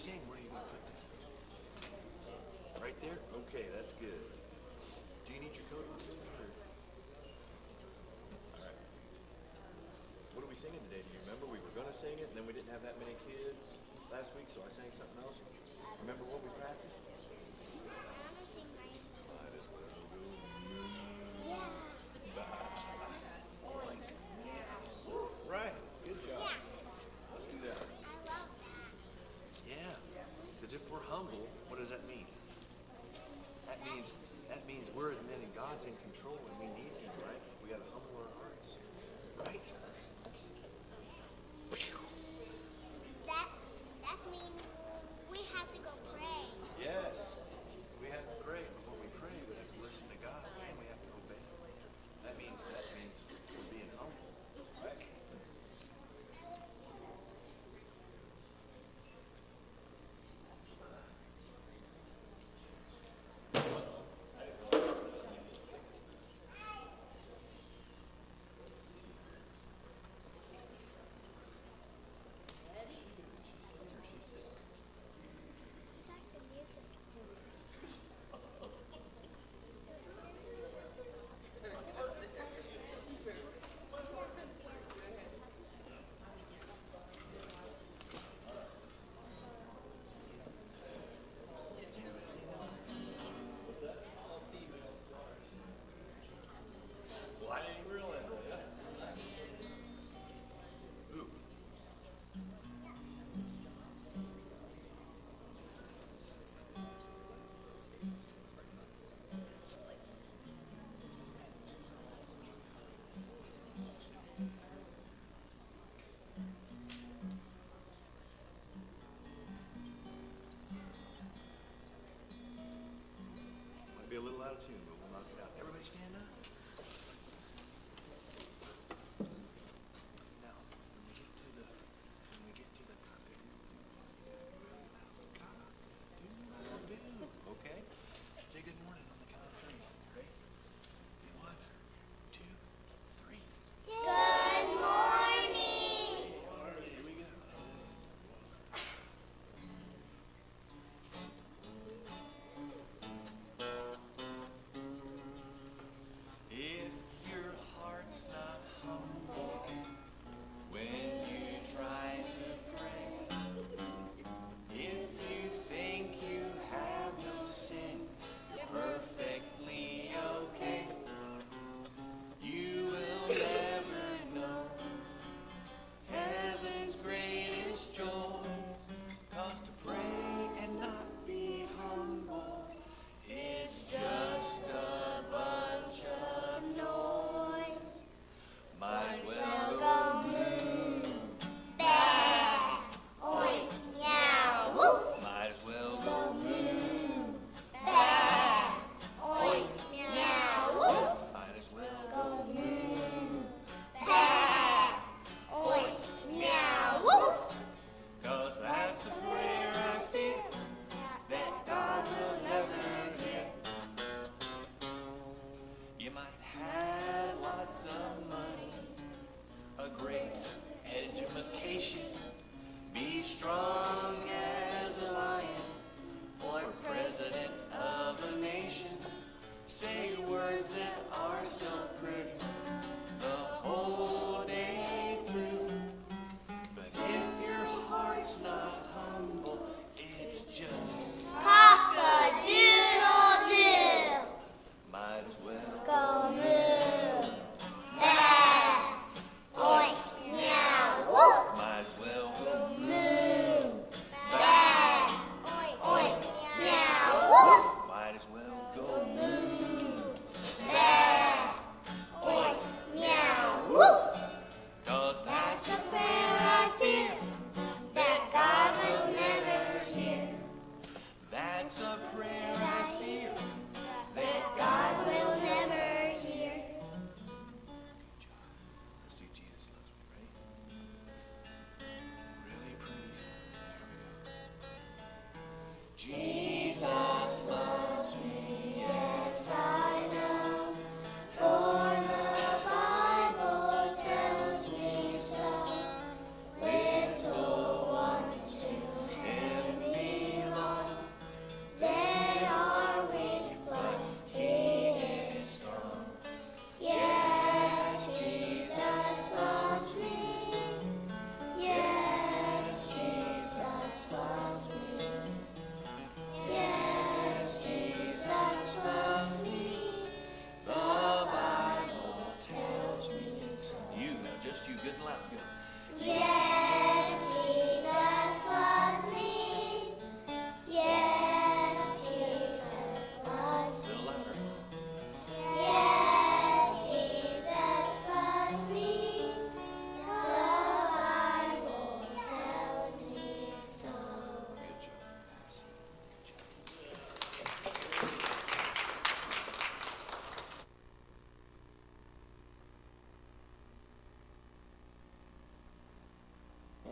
sing, where are you going to put this? Right there? Okay, that's good. Do you need your coat on? Or? All right. What are we singing today? Do you remember? We were going to sing it, and then we didn't have that many kids last week, so I sang something else. Remember what we practiced? Right. Good job. Let's do that. Yeah. Because if we're humble, what does that mean? That means we're admitting God's in control and we need Him, right? We got to humble our hearts, right? That's mean we have to go pray. Yes, we have to pray. But when we pray, we have to listen to God and we have to obey. That means we're being humble, right? It's actually music. Well, I didn't realize that. Ooh. Might be a little out of tune, but we'll knock it out. Everybody stand up. Now, when we get to the topic, you gotta be really loud. Cock-a-doodle-doo. Okay? Say good morning on the count of three. Ready? 1, 2, 3. Good morning. Here we go.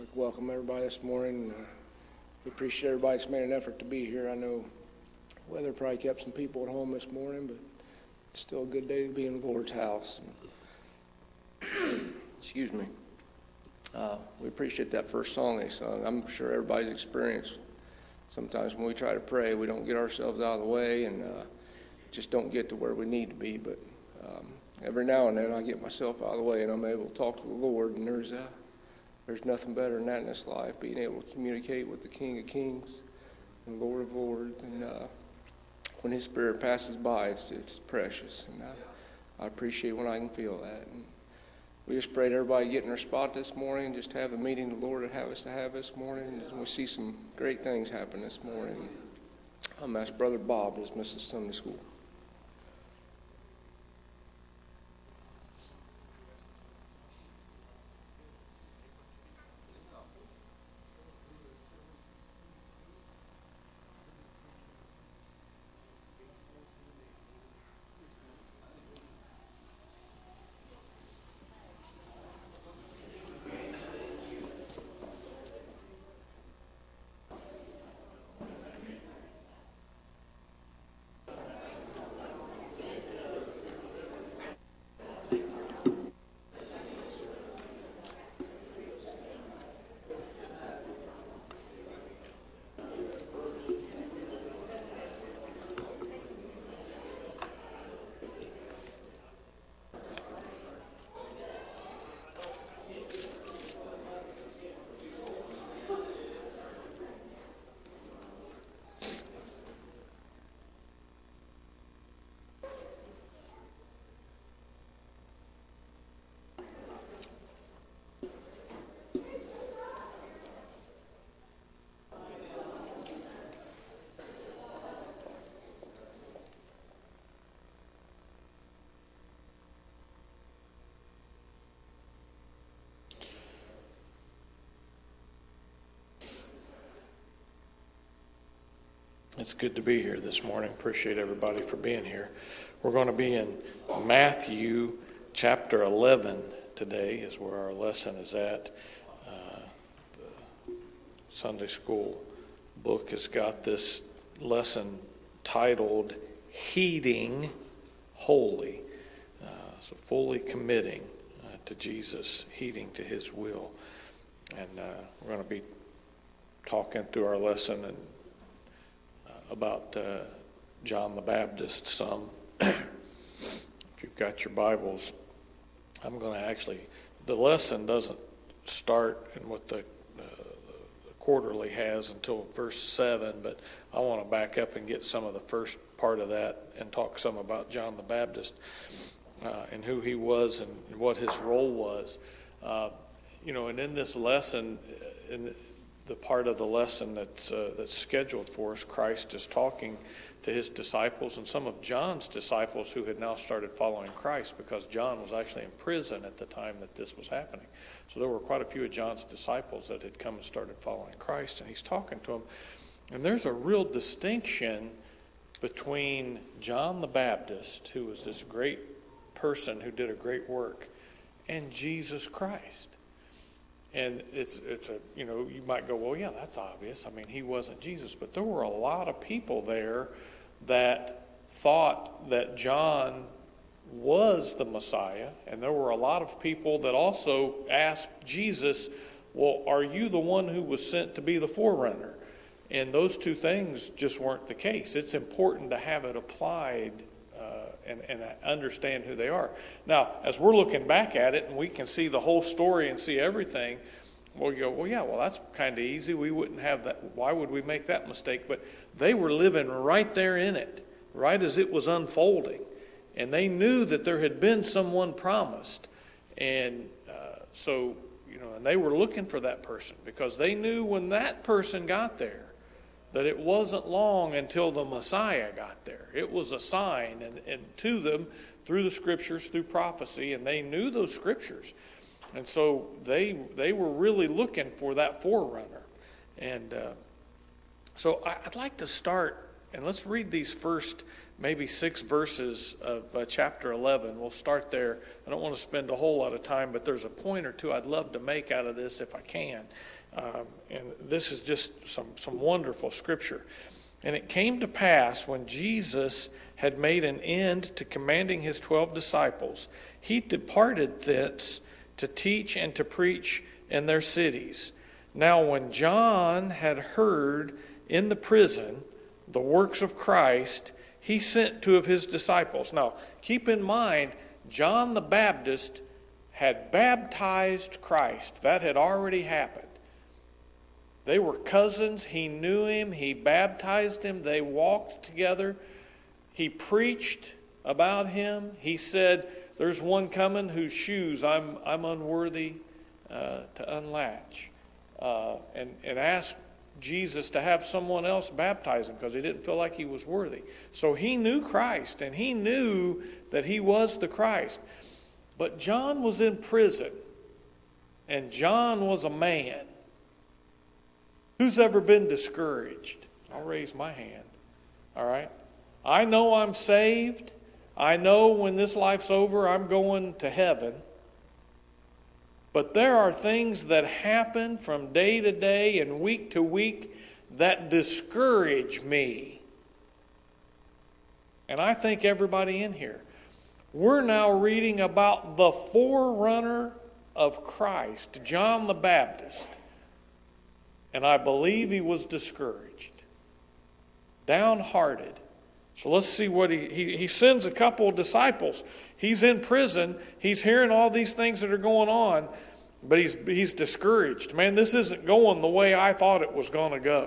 I'd like to welcome everybody this morning. We appreciate everybody that's made an effort to be here. I know weather probably kept some people at home this morning, but it's still a good day to be in the Lord's house. Excuse me. We appreciate that first song they sung. I'm sure everybody's experienced. Sometimes when we try to pray, we don't get ourselves out of the way and just don't get to where we need to be. But every now and then I get myself out of the way and I'm able to talk to the Lord. And there's nothing better than that in this life, being able to communicate with the King of Kings and Lord of Lords. And when His Spirit passes by, it's precious. And I appreciate when I can feel that. And we just pray that everybody get in their spot this morning, just have the meeting the Lord would have us to have this morning. And we see some great things happen this morning. I'm asked Brother Bob to dismiss us Sunday school. It's good to be here this morning. Appreciate everybody for being here. We're going to be in Matthew chapter 11 today is where our lesson is at. The Sunday school book has got this lesson titled Heeding Holy. So fully committing to Jesus, heeding to His will. And we're going to be talking through our lesson and about John the Baptist some. If you've got your Bibles, I'm going to the lesson doesn't start in what the quarterly has until verse 7, but I want to back up and get some of the first part of that and talk some about John the Baptist and who he was and what his role was. And in this lesson, in the part of the lesson that's scheduled for us, Christ is talking to His disciples and some of John's disciples who had now started following Christ, because John was actually in prison at the time that this was happening. So there were quite a few of John's disciples that had come and started following Christ, and He's talking to them. And there's a real distinction between John the Baptist, who was this great person who did a great work, and Jesus Christ. And it's you might go, well, yeah, that's obvious. I mean, He wasn't Jesus. But there were a lot of people there that thought that John was the Messiah. And there were a lot of people that also asked Jesus, well, are you the one who was sent to be the forerunner? And those two things just weren't the case. It's important to have it applied and understand who they are. Now, as we're looking back at it and we can see the whole story and see everything, well, you go, well, yeah, well, that's kind of easy. We wouldn't have that. Why would we make that mistake? But they were living right there in it, right as it was unfolding. And they knew that there had been someone promised. And and they were looking for that person, because they knew when that person got there that it wasn't long until the Messiah got there. It was a sign and to them through the Scriptures, through prophecy, and they knew those Scriptures. And so they were really looking for that forerunner. And so I'd like to start, and let's read these first maybe 6 verses of chapter 11. We'll start there. I don't want to spend a whole lot of time, but there's a point or two I'd love to make out of this if I can. And this is just some wonderful scripture. And it came to pass when Jesus had made an end to commanding his 12 disciples, he departed thence to teach and to preach in their cities. Now when John had heard in the prison the works of Christ, he sent 2 of his disciples. Now, keep in mind, John the Baptist had baptized Christ. That had already happened. They were cousins. He knew him. He baptized him. They walked together. He preached about him. He said, there's one coming whose shoes I'm unworthy to unlatch. And asked Jesus to have someone else baptize him because he didn't feel like he was worthy. So he knew Christ, and he knew that he was the Christ. But John was in prison, and John was a man. Who's ever been discouraged? I'll raise my hand. All right? I know I'm saved. I know when this life's over, I'm going to heaven. But there are things that happen from day to day and week to week that discourage me. And I think everybody in here. We're now reading about the forerunner of Christ, John the Baptist. And I believe he was discouraged, downhearted. So let's see what he sends a couple of disciples. He's in prison. He's hearing all these things that are going on, but he's discouraged. Man, this isn't going the way I thought it was going to go.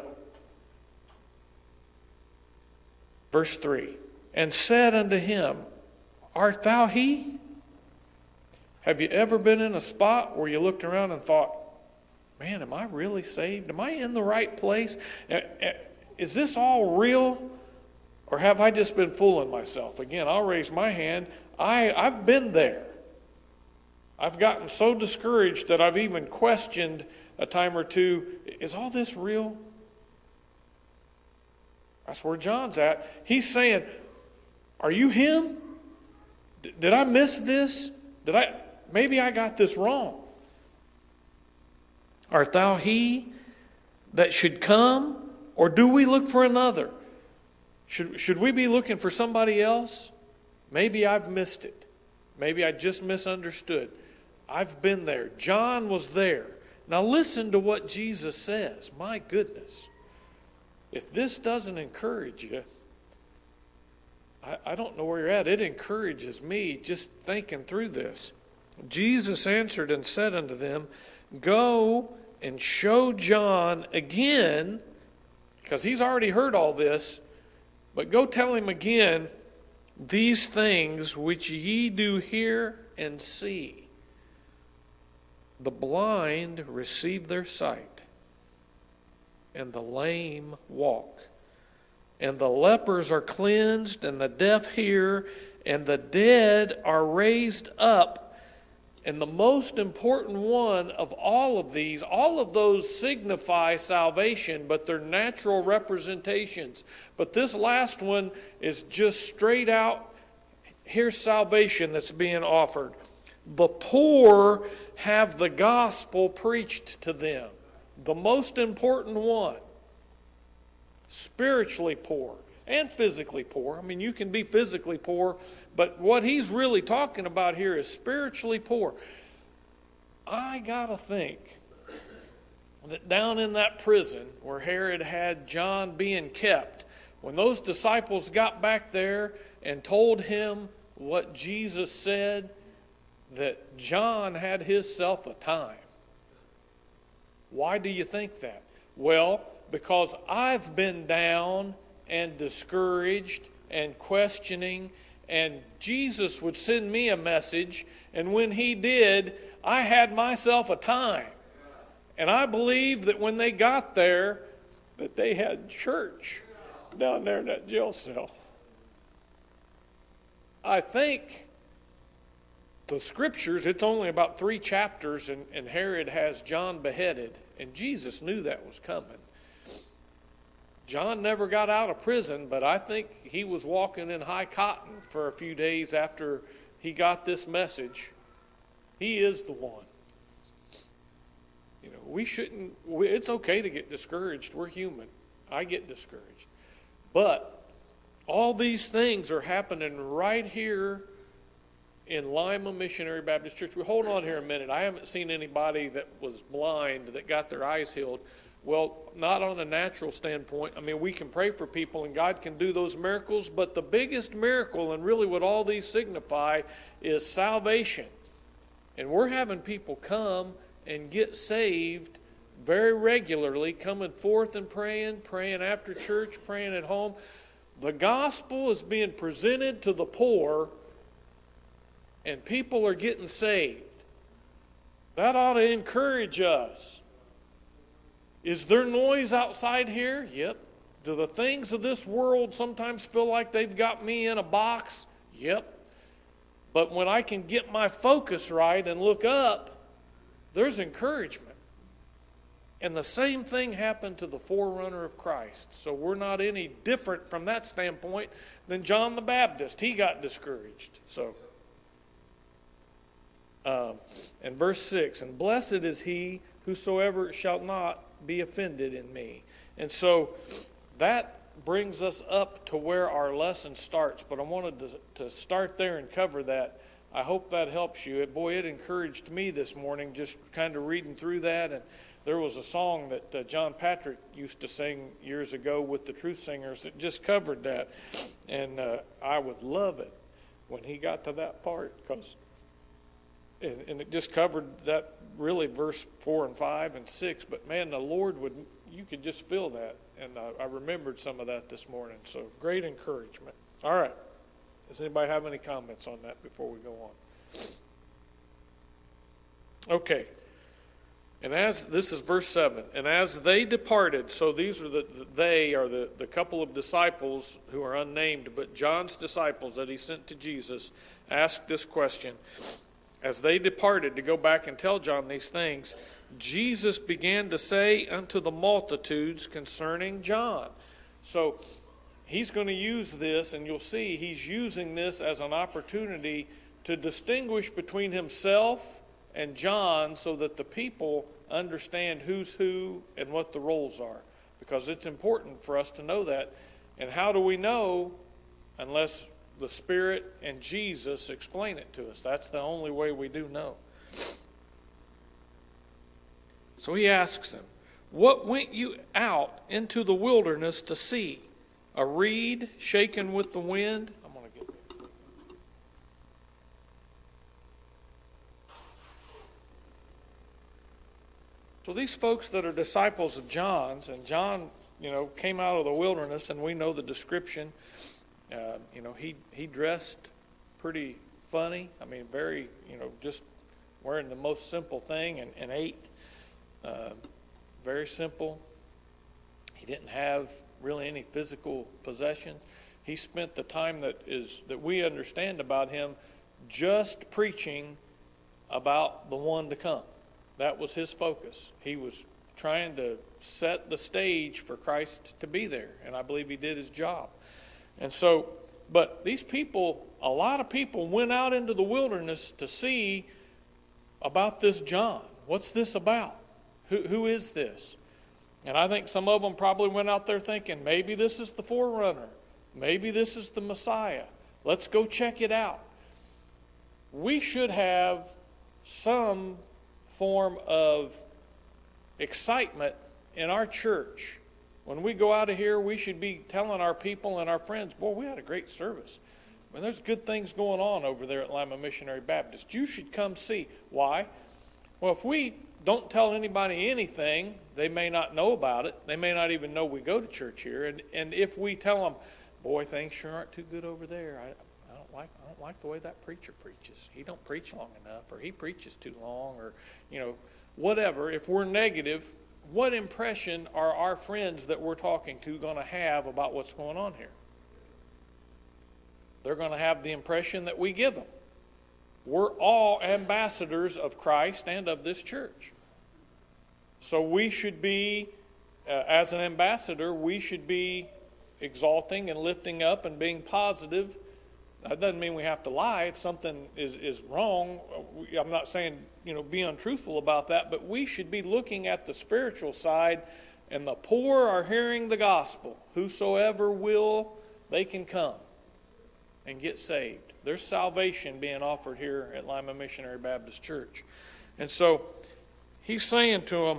Verse 3, and said unto him, art thou he? Have you ever been in a spot where you looked around and thought, man, am I really saved? Am I in the right place? Is this all real? Or have I just been fooling myself? Again, I'll raise my hand. I've been there. I've gotten so discouraged that I've even questioned a time or two, is all this real? That's where John's at. He's saying, are you him? Did I miss this? Maybe I got this wrong. Art thou he that should come? Or do we look for another? Should we be looking for somebody else? Maybe I've missed it. Maybe I just misunderstood. I've been there. John was there. Now listen to what Jesus says. My goodness. If this doesn't encourage you, I don't know where you're at. It encourages me just thinking through this. Jesus answered and said unto them, go and show John again, because he's already heard all this, but go tell him again these things which ye do hear and see. The blind receive their sight, and the lame walk, and the lepers are cleansed, and the deaf hear, and the dead are raised up. And the most important one of all of these, all of those signify salvation, but they're natural representations. But this last one is just straight out, here's salvation that's being offered. The poor have the gospel preached to them. The most important one. Spiritually poor and physically poor. I mean, you can be physically poor, but what he's really talking about here is spiritually poor. I gotta think that down in that prison where Herod had John being kept, when those disciples got back there and told him what Jesus said, that John had himself a time. Why do you think that? Well, because I've been down and discouraged and questioning, and Jesus would send me a message, and when he did, I had myself a time. And I believe that when they got there, that they had church down there in that jail cell. I think the scriptures, it's only about 3 chapters, and Herod has John beheaded, and Jesus knew that was coming. John never got out of prison, but I think he was walking in high cotton for a few days after he got this message. He is the one. You know, we shouldn't, it's okay to get discouraged. We're human. I get discouraged. But all these things are happening right here in Lima Missionary Baptist Church. Well, hold on here a minute. I haven't seen anybody that was blind that got their eyes healed. Well, not on a natural standpoint. I mean, we can pray for people and God can do those miracles, but the biggest miracle, and really what all these signify, is salvation. And we're having people come and get saved very regularly, coming forth and praying after church, praying at home. The gospel is being presented to the poor, and people are getting saved. That ought to encourage us. Is there noise outside here? Yep. Do the things of this world sometimes feel like they've got me in a box? Yep. But when I can get my focus right and look up, there's encouragement. And the same thing happened to the forerunner of Christ. So we're not any different from that standpoint than John the Baptist. He got discouraged. So, and verse 6, and blessed is he whosoever shall not be offended in me. And so that brings us up to where our lesson starts. But I wanted to start there and cover that. I hope that helps you. Boy, it encouraged me this morning just kind of reading through that. And there was a song that John Patrick used to sing years ago with the Truth Singers that just covered that. And I would love it when he got to that part, because and it just covered that, really, verse 4 and 5 and 6. But man, the Lord you could just feel that. And I remembered some of that this morning. So great encouragement. All right. Does anybody have any comments on that before we go on? Okay. And this is verse 7. And as they departed, so these are the couple of disciples who are unnamed, but John's disciples that he sent to Jesus asked this question. As they departed to go back and tell John these things, Jesus began to say unto the multitudes concerning John. So he's going to use this, and you'll see he's using this as an opportunity to distinguish between himself and John so that the people understand who's who and what the roles are. Because it's important for us to know that. And how do we know unless the Spirit and Jesus explain it to us? That's the only way we do know. So he asks them, what went you out into the wilderness to see? A reed shaken with the wind? I'm going to get there. So these folks that are disciples of John's, and John, came out of the wilderness, and we know the description. He dressed pretty funny. I mean, very, just wearing the most simple thing and ate. Very simple. He didn't have really any physical possessions. He spent the time that we understand about him just preaching about the one to come. That was his focus. He was trying to set the stage for Christ to be there, and I believe he did his job. And so, but these people, a lot of people went out into the wilderness to see about this John. What's this about? Who is this? And I think some of them probably went out there thinking, maybe this is the forerunner. Maybe this is the Messiah. Let's go check it out. We should have some form of excitement in our church. When we go out of here, we should be telling our people and our friends, boy, we had a great service. I mean, there's good things going on over there at Lima Missionary Baptist. You should come see. Why? Well, if we don't tell anybody anything, they may not know about it. They may not even know we go to church here. And if we tell them, boy, things sure aren't too good over there. I don't like the way that preacher preaches. He don't preach long enough, or he preaches too long, or whatever. If we're negative, what impression are our friends that we're talking to going to have about what's going on here? They're going to have the impression that we give them. We're all ambassadors of Christ and of this church. So we should be as an ambassador, we should be exalting and lifting up and being positive. That doesn't mean we have to lie. If something is wrong, I'm not saying, be untruthful about that, but we should be looking at the spiritual side, and the poor are hearing the gospel. Whosoever will, they can come and get saved. There's salvation being offered here at Lima Missionary Baptist Church. And so he's saying to them,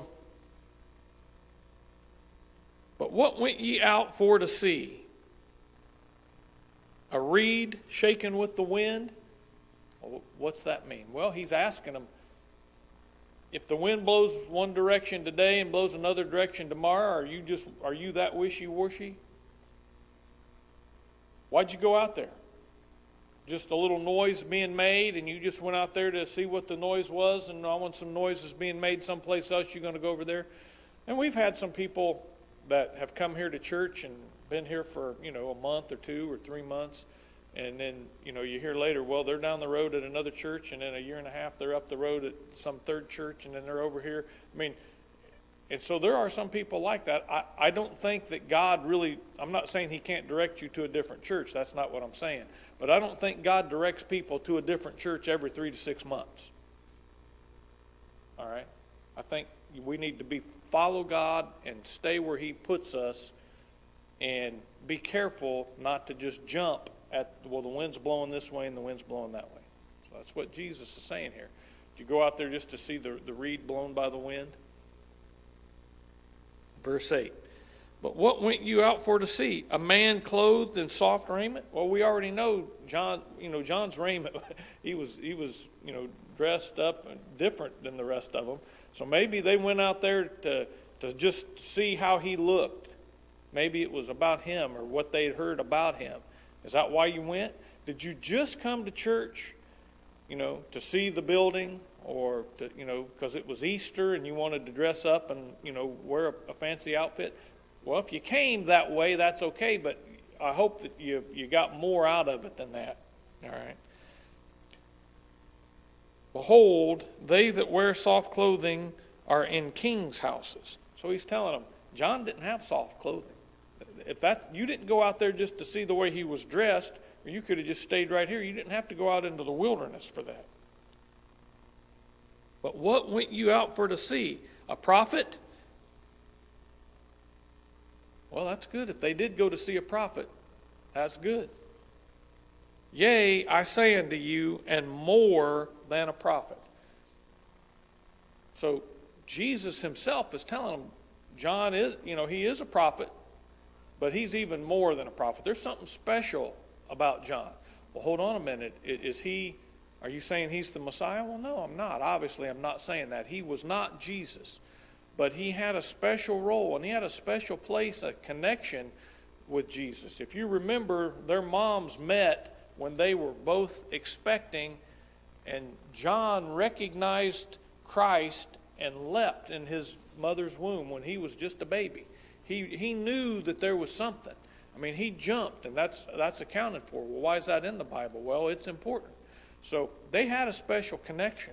but what went ye out for to see? A reed shaken with the wind? Well, what's that mean? Well, he's asking them, if the wind blows one direction today and blows another direction tomorrow, are you that wishy-washy? Why'd you go out there? Just a little noise being made, and you just went out there to see what the noise was, and I want some noises being made someplace else, you're going to go over there? And we've had some people that have come here to church and been here for, a month or 2 or 3 months, and then, you hear later, well, they're down the road at another church, and in a year and a half they're up the road at some third church, and then they're over here. And so there are some people like that. I don't think that God really, I'm not saying he can't direct you to a different church. That's not what I'm saying. But I don't think God directs people to a different church every 3 to 6 months. All right? I think we need to follow God and stay where he puts us, and be careful not to just jump at, well, the wind's blowing this way and the wind's blowing that way. So that's what Jesus is saying here. Did you go out there just to see the reed blown by the wind? Verse 8. But what went you out for to see? A man clothed in soft raiment? Well, we already know John's raiment. he was dressed up and different than the rest of them. So maybe they went out there to just see how he looked. Maybe it was about him or what they had heard about him. Is that why you went? Did you just come to church, to see the building, or to, because it was Easter and you wanted to dress up and, wear a fancy outfit? Well, if you came that way, that's okay, but I hope that you got more out of it than that. All right. Behold, they that wear soft clothing are in kings' houses. So he's telling them, John didn't have soft clothing. If you didn't go out there just to see the way he was dressed, or you could have just stayed right here. You didn't have to go out into the wilderness for that. But what went you out for to see? A prophet? Well, that's good. If they did go to see a prophet, that's good. Yea, I say unto you, and more than a prophet. So Jesus himself is telling them, John is, he is a prophet, but he's even more than a prophet. There's something special about John. Well, hold on a minute. Are you saying he's the Messiah? Well, no, I'm not. Obviously, I'm not saying that. He was not Jesus. But he had a special role, and he had a special place, a connection with Jesus. If you remember, their moms met when they were both expecting, and John recognized Christ and leapt in his mother's womb when he was just a baby. He knew that there was something. He jumped, and that's accounted for. Well, why is that in the Bible? Well, it's important. So they had a special connection.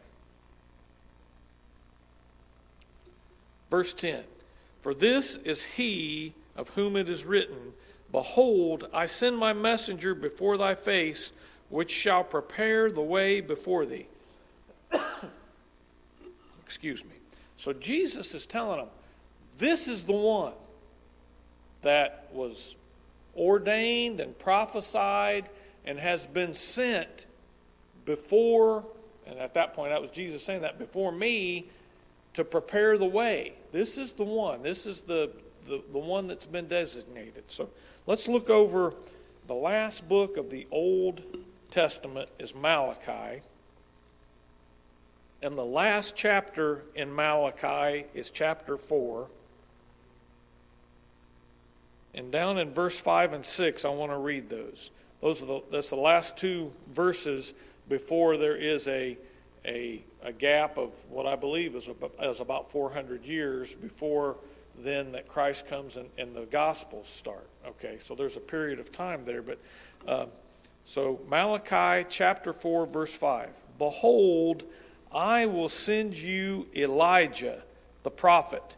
Verse 10. For this is he of whom it is written, Behold, I send my messenger before thy face, which shall prepare the way before thee. Excuse me. So Jesus is telling them, this is the one that was ordained and prophesied and has been sent before, and at that point that was Jesus saying that, before me, to prepare the way. This is the one. This is the one that's been designated. So let's look over the last book of the Old Testament is Malachi. And the last chapter in Malachi is chapter 4. And down in verse 5 and 6, I want to read those. That's the last 2 verses before there is a gap of what I believe is about 400 years before then that Christ comes and the Gospels start. Okay, so there's a period of time there. But so Malachi chapter 4, verse 5. Behold, I will send you Elijah, the prophet,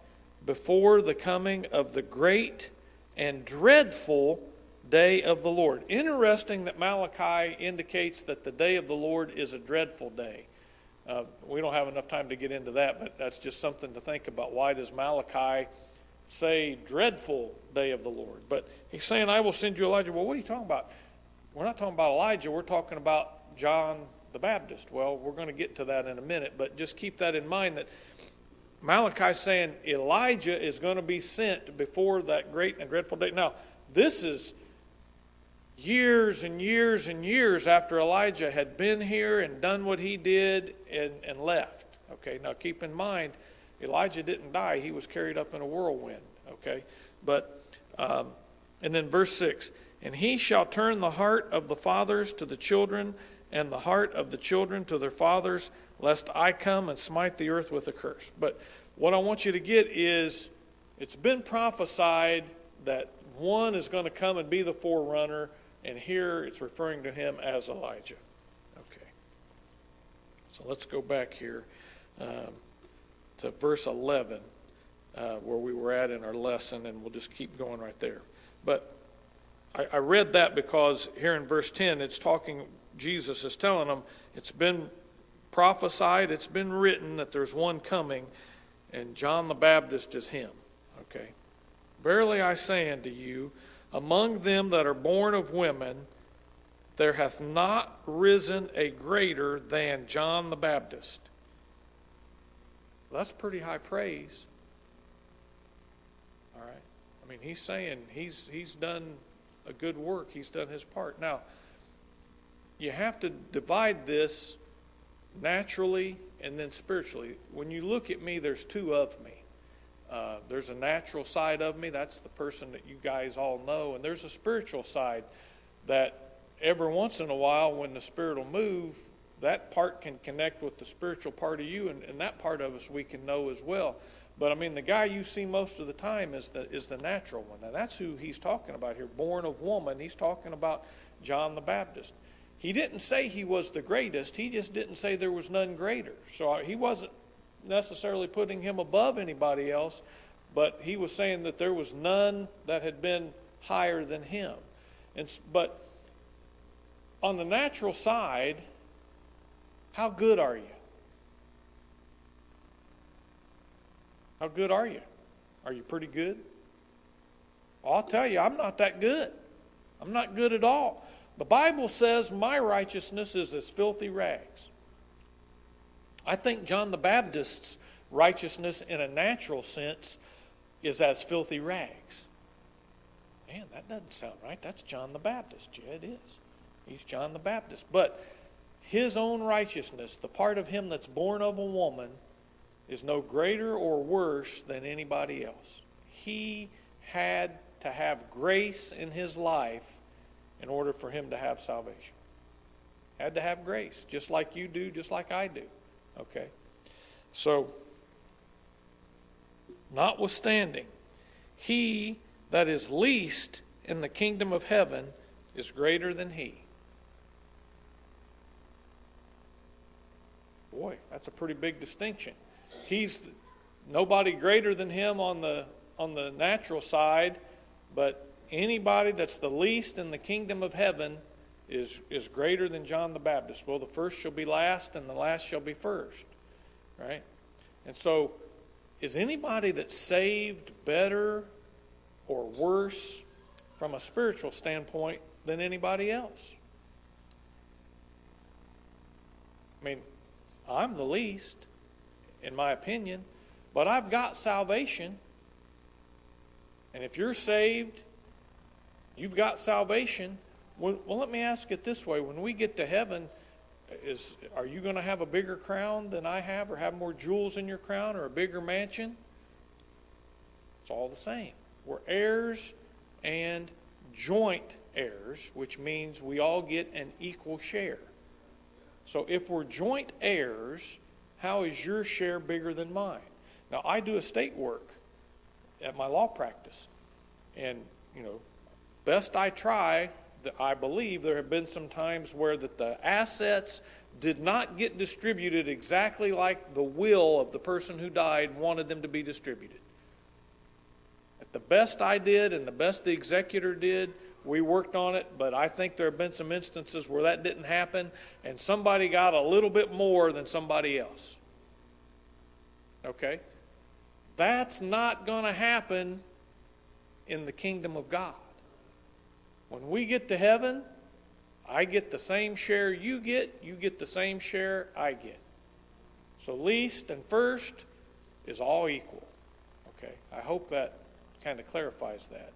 before the coming of the great and dreadful day of the Lord. Interesting that Malachi indicates that the day of the Lord is a dreadful day. We don't have enough time to get into that, but that's just something to think about. Why does Malachi say dreadful day of the Lord? But he's saying, I will send you Elijah. Well, what are you talking about? We're not talking about Elijah. We're talking about John the Baptist. Well, we're going to get to that in a minute, but just keep that in mind that Malachi's saying Elijah is going to be sent before that great and dreadful day. Now, this is years and years and years after Elijah had been here and done what he did and left. Okay, now keep in mind, Elijah didn't die. He was carried up in a whirlwind. Okay, but, and then verse 6, and he shall turn the heart of the fathers to the children, and the heart of the children to their fathers, lest I come and smite the earth with a curse. But what I want you to get is, it's been prophesied that one is going to come and be the forerunner, and here it's referring to him as Elijah. Okay. So let's go back here to verse 11, where we were at in our lesson, and we'll just keep going right there. But I read that because here in verse 10, it's talking, Jesus is telling them, it's been prophesied, it's been written that there's one coming, and John the Baptist is him. Okay. Verily I say unto you, among them that are born of women, there hath not risen a greater than John the Baptist. Well, that's pretty high praise. All right. I mean, he's saying he's done a good work. He's done his part. Now, you have to divide this naturally and then spiritually. When you look at me, there's two of me. There's a natural side of me. That's the person that you guys all know. And there's a spiritual side that every once in a while when the Spirit will move, that part can connect with the spiritual part of you, and that part of us we can know as well. But I mean, the guy you see most of the time is the natural one. Now that's who he's talking about here, born of woman. He's talking about John the Baptist. He didn't say he was the greatest. He just didn't say there was none greater. So he wasn't necessarily putting him above anybody else, but he was saying that there was none that had been higher than him. But on the natural side, how good are you? How good are you? Are you pretty good? Well, I'll tell you, I'm not that good. I'm not good at all. The Bible says my righteousness is as filthy rags. I think John the Baptist's righteousness in a natural sense is as filthy rags. Man, that doesn't sound right. That's John the Baptist. Yeah, it is. He's John the Baptist. But his own righteousness, the part of him that's born of a woman, is no greater or worse than anybody else. He had to have grace in his life in order for him to have salvation. Had to have grace, just like you do, just like I do. Okay? So, notwithstanding, he that is least in the kingdom of heaven is greater than he. Boy, that's a pretty big distinction. He's nobody greater than him on the natural side, but anybody that's the least in the kingdom of heaven is greater than John the Baptist. Well, the first shall be last, and the last shall be first. Right? And so, is anybody that's saved better or worse from a spiritual standpoint than anybody else? I mean, I'm the least, in my opinion, but I've got salvation. And if you're saved, you've got salvation. Well, let me ask it this way. When we get to heaven, are you going to have a bigger crown than I have, or have more jewels in your crown, or a bigger mansion? It's all the same. We're heirs and joint heirs, which means we all get an equal share. So if we're joint heirs, how is your share bigger than mine? Now, I do estate work at my law practice. And, best I try, I believe there have been some times where that the assets did not get distributed exactly like the will of the person who died wanted them to be distributed. The best I did and the best the executor did, we worked on it, but I think there have been some instances where that didn't happen, and somebody got a little bit more than somebody else. Okay? That's not going to happen in the kingdom of God. When we get to heaven, I get the same share you get the same share I get. So least and first is all equal. Okay? I hope that kind of clarifies that.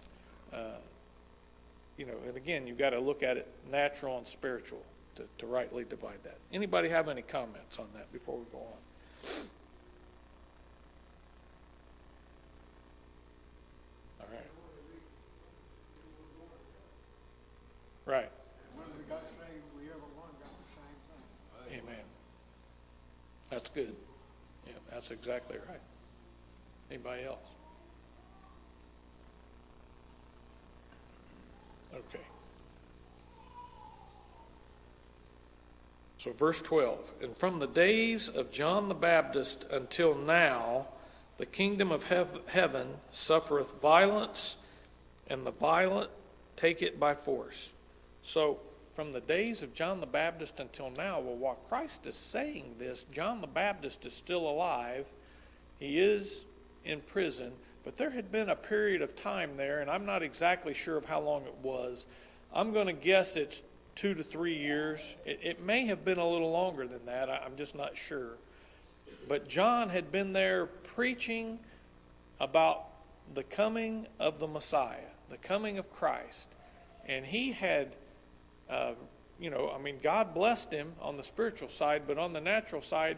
And again, you've got to look at it natural and spiritual to rightly divide that. Anybody have any comments on that before we go on? All right. Right. When we got saved, we everyone got the same thing. Amen. That's good. Yeah, that's exactly right. Anybody else? Okay. So verse 12, and from the days of John the Baptist until now, the kingdom of heaven suffereth violence, and the violent take it by force. So from the days of John the Baptist until now, well, while Christ is saying this, John the Baptist is still alive. He is in prison, but there had been a period of time there, and I'm not exactly sure of how long it was. I'm going to guess it's 2 to 3 years. It may have been a little longer than that. I'm just not sure. But John had been there preaching about the coming of the Messiah, the coming of Christ. And he had, God blessed him on the spiritual side, but on the natural side,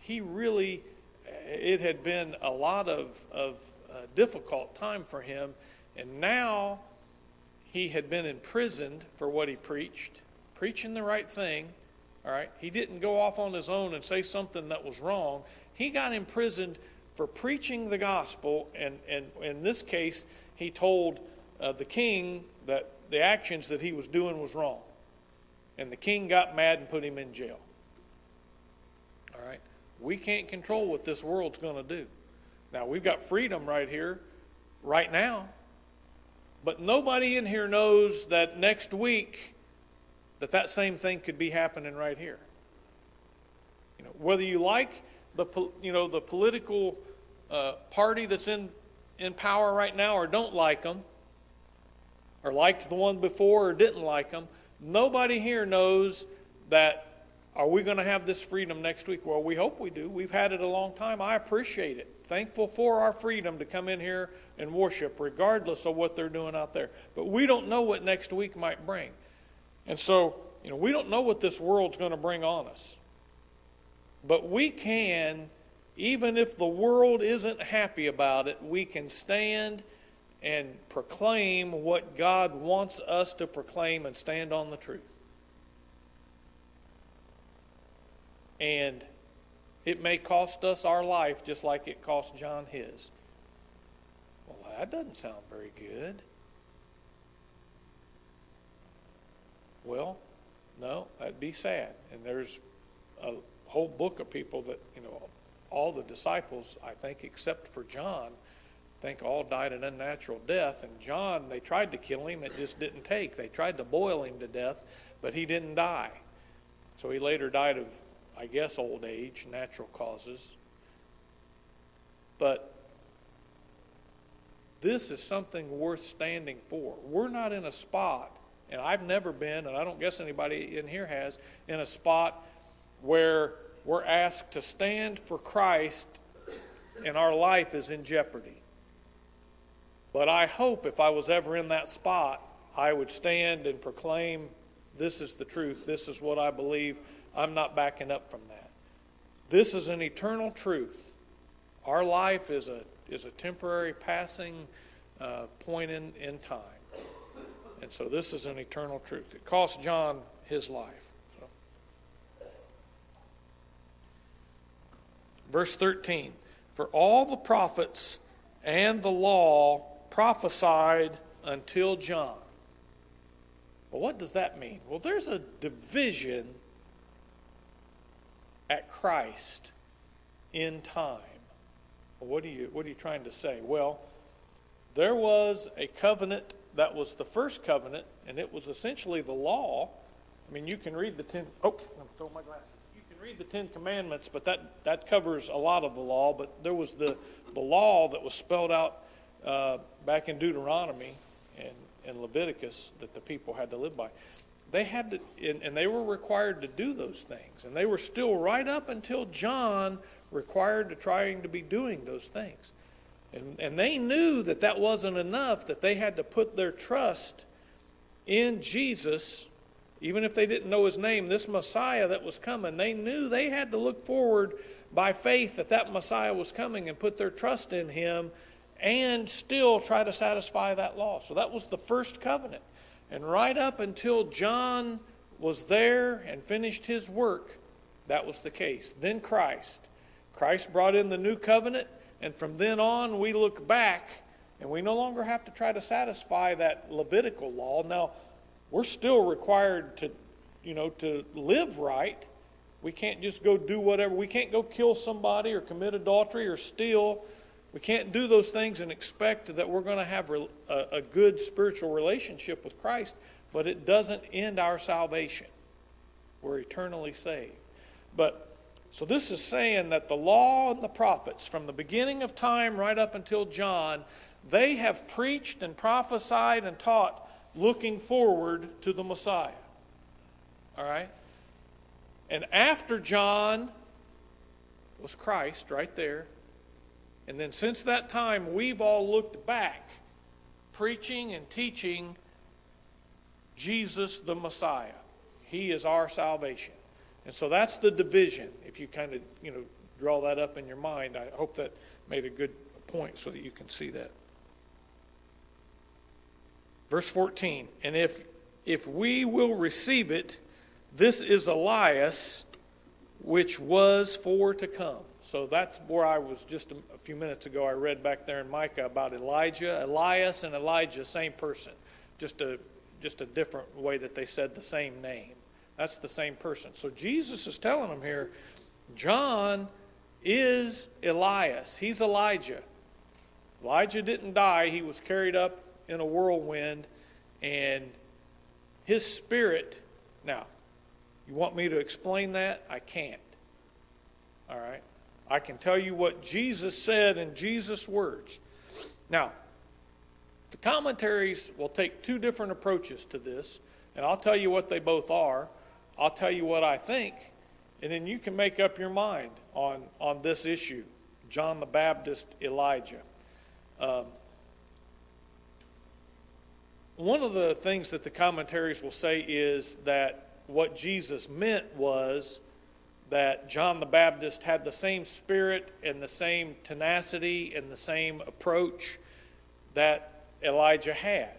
it had been a lot of difficult time for him. And now he had been imprisoned for what he preached, preaching the right thing. All right, he didn't go off on his own and say something that was wrong. He got imprisoned for preaching the gospel, and in this case, he told the king that the actions that he was doing was wrong. And the king got mad and put him in jail. All right, we can't control what this world's going to do. Now, we've got freedom right here, right now, but nobody in here knows that next week that same thing could be happening right here. Whether you like the political party that's in power right now or don't like them, or liked the one before or didn't like them, nobody here knows that, are we going to have this freedom next week? Well, we hope we do. We've had it a long time. I appreciate it. Thankful for our freedom to come in here and worship, regardless of what they're doing out there. But we don't know what next week might bring. And so, we don't know what this world's going to bring on us. But we can, even if the world isn't happy about it, we can stand and proclaim what God wants us to proclaim and stand on the truth. And it may cost us our life just like it cost John his. Well, that doesn't sound very good. Well, no, that'd be sad. And there's a whole book of people that, all the disciples, I think, except for John, I think all died an unnatural death. And John, they tried to kill him. It just didn't take. They tried to boil him to death, but he didn't die. So he later died of, I guess, old age, natural causes. But this is something worth standing for. We're not in a spot, and I've never been, and I don't guess anybody in here has, in a spot where we're asked to stand for Christ and our life is in jeopardy. But I hope if I was ever in that spot, I would stand and proclaim, this is the truth, this is what I believe, I'm not backing up from that. This is an eternal truth. Our life is a temporary passing point in time. And so this is an eternal truth. It cost John his life. Verse 13, for all the prophets and the law prophesied until John. Well, what does that mean? Well, there's a division at Christ in time. Well, what are you trying to say? Well, there was a covenant that was the first covenant, and it was essentially the law. I mean, you can read the I'm throwing my glasses. You can read the Ten Commandments, but that covers a lot of the law. But there was the law that was spelled out back in Deuteronomy and Leviticus that the people had to live by. They had to, and they were required to do those things, and they were still right up until John required to trying to be doing those things. And they knew that wasn't enough, that they had to put their trust in Jesus, even if they didn't know his name, this Messiah that was coming. They knew they had to look forward by faith that Messiah was coming and put their trust in him and still try to satisfy that law. So that was the first covenant. And right up until John was there and finished his work, that was the case. Then Christ brought in the new covenant. And from then on, we look back, and we no longer have to try to satisfy that Levitical law. Now, we're still required to live right. We can't just go do whatever. We can't go kill somebody or commit adultery or steal. We can't do those things and expect that we're going to have a good spiritual relationship with Christ, but it doesn't end our salvation. We're eternally saved. So this is saying that the law and the prophets, from the beginning of time right up until John, they have preached and prophesied and taught looking forward to the Messiah. All right? And after John was Christ right there. And then since that time, we've all looked back, preaching and teaching Jesus the Messiah. He is our salvation. And so that's the division. If you kind of, draw that up in your mind, I hope that made a good point so that you can see that. Verse 14, and if we will receive it, this is Elias, which was for to come. So that's where I was just a few minutes ago. I read back there in Micah about Elijah. Elias and Elijah, same person. Just a different way that they said the same name. That's the same person. So Jesus is telling them here, John is Elias. He's Elijah. Elijah didn't die. He was carried up in a whirlwind, and his spirit. Now, you want me to explain that? I can't. All right? I can tell you what Jesus said in Jesus' words. Now, the commentaries will take two different approaches to this, and I'll tell you what they both are. I'll tell you what I think, and then you can make up your mind on this issue, John the Baptist, Elijah. One of the things that the commentaries will say is that what Jesus meant was that John the Baptist had the same spirit and the same tenacity and the same approach that Elijah had.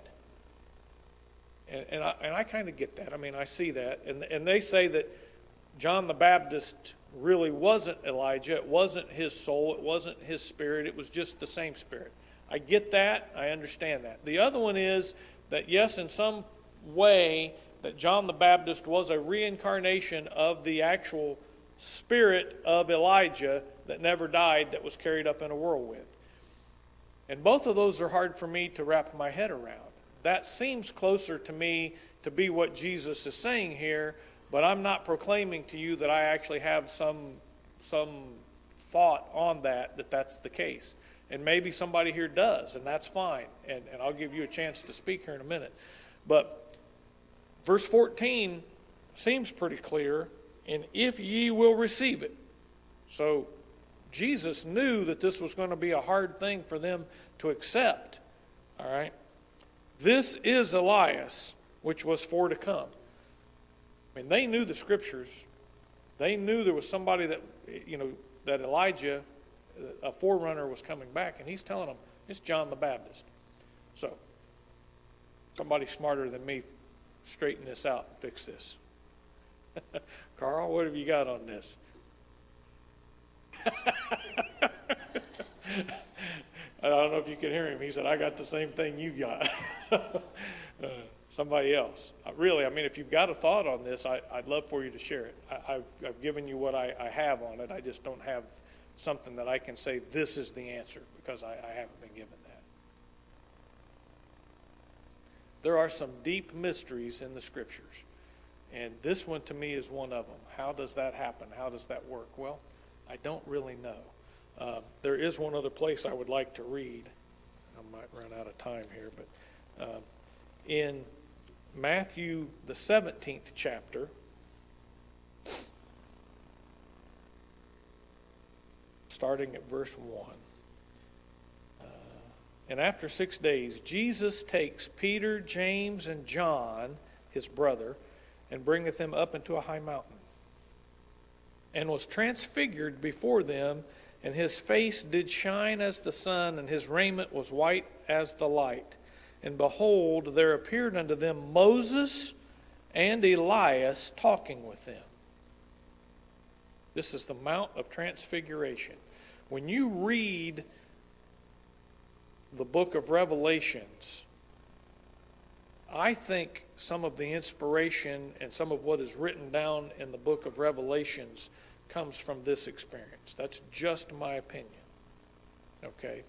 And I kind of get that. I mean, I see that. And they say that John the Baptist really wasn't Elijah. It wasn't his soul. It wasn't his spirit. It was just the same spirit. I get that. I understand that. The other one is that, yes, in some way, that John the Baptist was a reincarnation of the actual spirit of Elijah that never died, that was carried up in a whirlwind. And both of those are hard for me to wrap my head around. That seems closer to me to be what Jesus is saying here, but I'm not proclaiming to you that I actually have some thought on that's the case. And maybe somebody here does, and that's fine. And I'll give you a chance to speak here in a minute. But verse 14 seems pretty clear, and if ye will receive it. So Jesus knew that this was going to be a hard thing for them to accept. All right? This is Elias, which was for to come. I mean, they knew the scriptures. They knew there was somebody that Elijah, a forerunner, was coming back, and he's telling them it's John the Baptist. So, somebody smarter than me straighten this out and fix this. Carl, what have you got on this? I don't know if you could hear him. He said, I got the same thing you got. Somebody else. Really, I mean, if you've got a thought on this, I'd love for you to share it. I've given you what I have on it. I just don't have something that I can say this is the answer, because I haven't been given that. There are some deep mysteries in the Scriptures. And this one to me is one of them. How does that happen? How does that work? Well, I don't really know. There is one other place I would like to read. I might run out of time here, but in Matthew, the 17th chapter, starting at verse 1. And after 6 days, Jesus takes Peter, James, and John, his brother, and bringeth them up into a high mountain, and was transfigured before them, and his face did shine as the sun, and his raiment was white as the light. And behold, there appeared unto them Moses and Elias talking with them. This is the Mount of Transfiguration. When you read the book of Revelations, I think some of the inspiration and some of what is written down in the book of Revelations comes from this experience. That's just my opinion. Okay?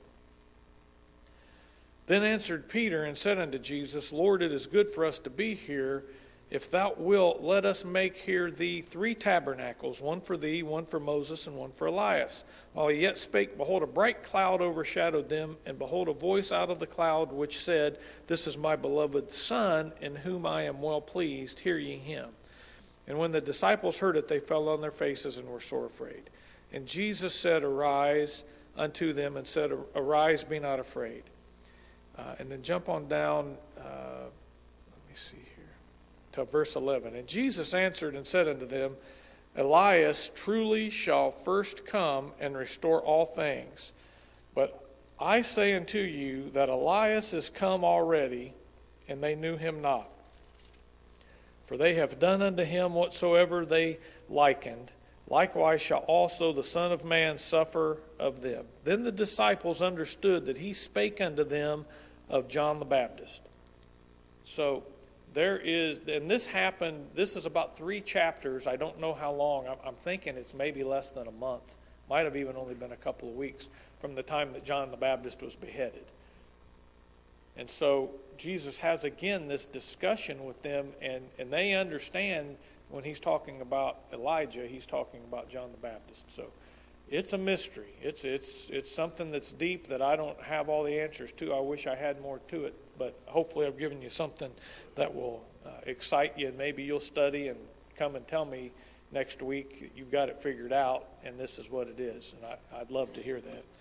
Then answered Peter and said unto Jesus, Lord, it is good for us to be here. If thou wilt, let us make here thee 3 tabernacles, one for thee, one for Moses, and one for Elias. While he yet spake, behold, a bright cloud overshadowed them, and behold, a voice out of the cloud which said, This is my beloved Son, in whom I am well pleased. Hear ye him. And when the disciples heard it, they fell on their faces and were sore afraid. And Jesus said, Arise unto them, and said, Arise, be not afraid. And then jump on down, let me see here, to verse 11. And Jesus answered and said unto them, Elias truly shall first come and restore all things. But I say unto you that Elias is come already, and they knew him not. For they have done unto him whatsoever they likened. Likewise shall also the Son of Man suffer of them. Then the disciples understood that he spake unto them of John the Baptist. So there is, and this happened, this is about 3 chapters. I don't know how long. I'm thinking it's maybe less than a month. Might have even only been a couple of weeks from the time that John the Baptist was beheaded. And so Jesus has again this discussion with them, and they understand when he's talking about Elijah, he's talking about John the Baptist. So it's a mystery. It's something that's deep that I don't have all the answers to. I wish I had more to it, but hopefully I've given you something that will excite you, and maybe you'll study and come and tell me next week that you've got it figured out and this is what it is. And I'd love to hear that.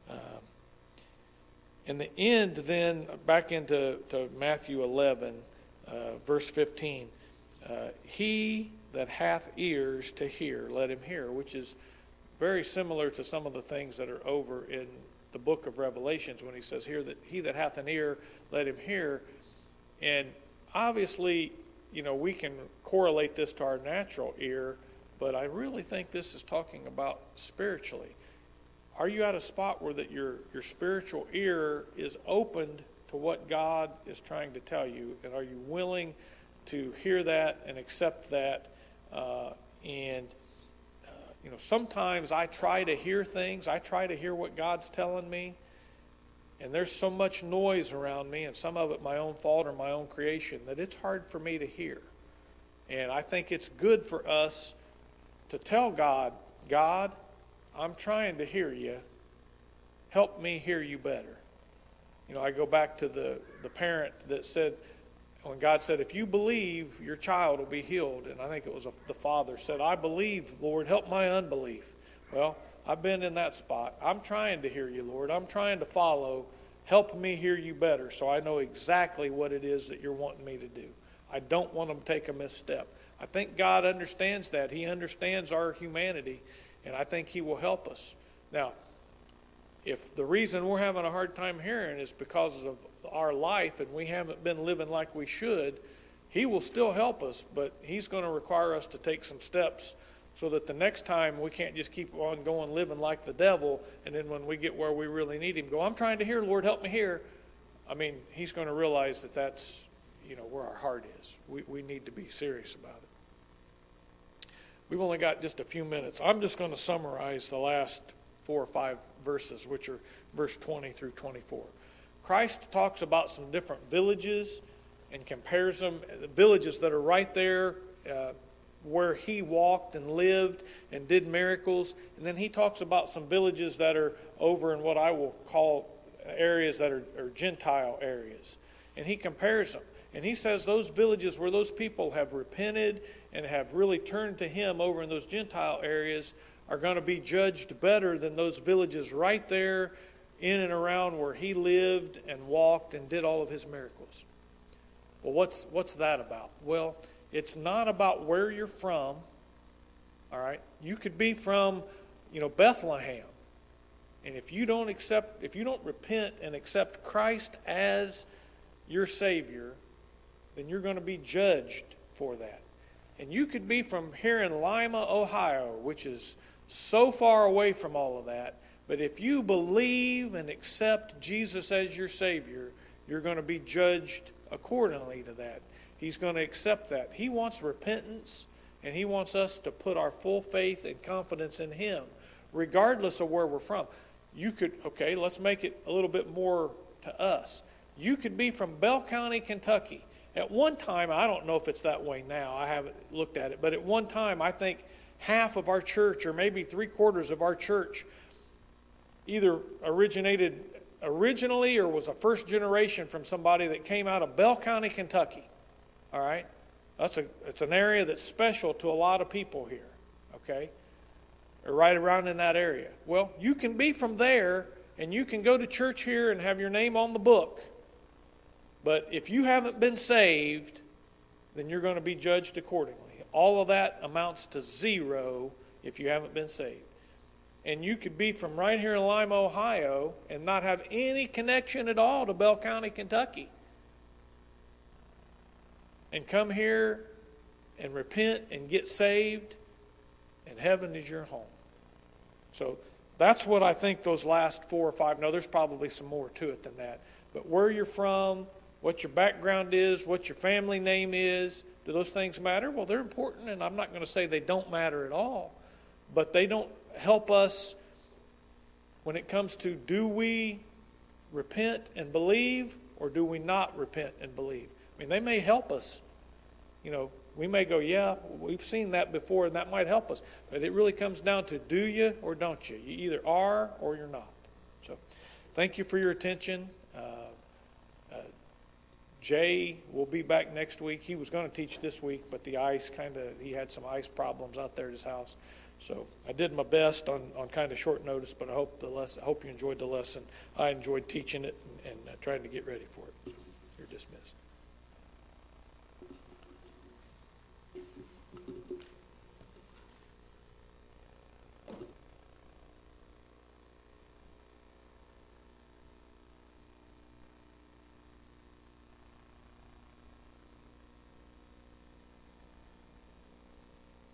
In the end, then, back into Matthew 11, verse 15, he that hath ears to hear, let him hear, which is very similar to some of the things that are over in the book of Revelations when he says here that he that hath an ear, let him hear. And obviously, we can correlate this to our natural ear, but I really think this is talking about spiritually. Are you at a spot where that your spiritual ear is opened to what God is trying to tell you? And are you willing to hear that and accept that? Sometimes I try to hear things. I try to hear what God's telling me. And there's so much noise around me, and some of it my own fault or my own creation, that it's hard for me to hear. And I think it's good for us to tell God, God, I'm trying to hear you. Help me hear you better. I go back to the parent that said, when God said, if you believe, your child will be healed. And I think it was the father said, I believe, Lord, help my unbelief. Well, I've been in that spot. I'm trying to hear you, Lord. I'm trying to follow. Help me hear you better so I know exactly what it is that you're wanting me to do. I don't want to take a misstep. I think God understands that. He understands our humanity, and I think he will help us. Now, if the reason we're having a hard time hearing is because of our life and we haven't been living like we should, he will still help us, but he's going to require us to take some steps so that the next time we can't just keep on going living like the devil, and then when we get where we really need him, go, I'm trying to hear, Lord, help me hear. I mean, he's going to realize that that's, where our heart is. We need to be serious about it. We've only got just a few minutes. I'm just going to summarize the last 4 or 5 verses, which are verse 20 through 24. Christ talks about some different villages and compares them, the villages that are right there where he walked and lived and did miracles. And then he talks about some villages that are over in what I will call areas that are Gentile areas. And he compares them. And he says those villages where those people have repented and have really turned to him over in those Gentile areas are going to be judged better than those villages right there in and around where he lived and walked and did all of his miracles. Well, what's that about? Well, it's not about where you're from. All right? You could be from, Bethlehem. And if you don't repent and accept Christ as your Savior, then you're going to be judged for that. And you could be from here in Lima, Ohio, which is so far away from all of that. But if you believe and accept Jesus as your Savior, you're going to be judged accordingly to that. He's going to accept that. He wants repentance, and he wants us to put our full faith and confidence in him, regardless of where we're from. Let's make it a little bit more to us. You could be from Bell County, Kentucky. At one time, I don't know if it's that way now, I haven't looked at it, but at one time I think half of our church, or maybe 3/4 of our church, either originated originally or was a first generation from somebody that came out of Bell County, Kentucky. All right? It's an area that's special to a lot of people here, okay? Or right around in that area. Well, you can be from there, and you can go to church here and have your name on the book. But if you haven't been saved, then you're going to be judged accordingly. All of that amounts to zero if you haven't been saved. And you could be from right here in Lima, Ohio, and not have any connection at all to Bell County, Kentucky. And come here and repent and get saved, and heaven is your home. So that's what I think those last 4 or 5, no, there's probably some more to it than that. But where you're from, what your background is, what your family name is, do those things matter? Well, they're important, and I'm not going to say they don't matter at all. But they don't help us when it comes to, do we repent and believe, or do we not repent and believe? I mean, they may help us. We may go, yeah, we've seen that before, and that might help us. But it really comes down to, do you or don't you? You either are or you're not. So thank you for your attention. Jay will be back next week. He was going to teach this week, but the ice he had some ice problems out there at his house. So I did my best on kind of short notice, but I hope you enjoyed the lesson. I enjoyed teaching it and trying to get ready for it.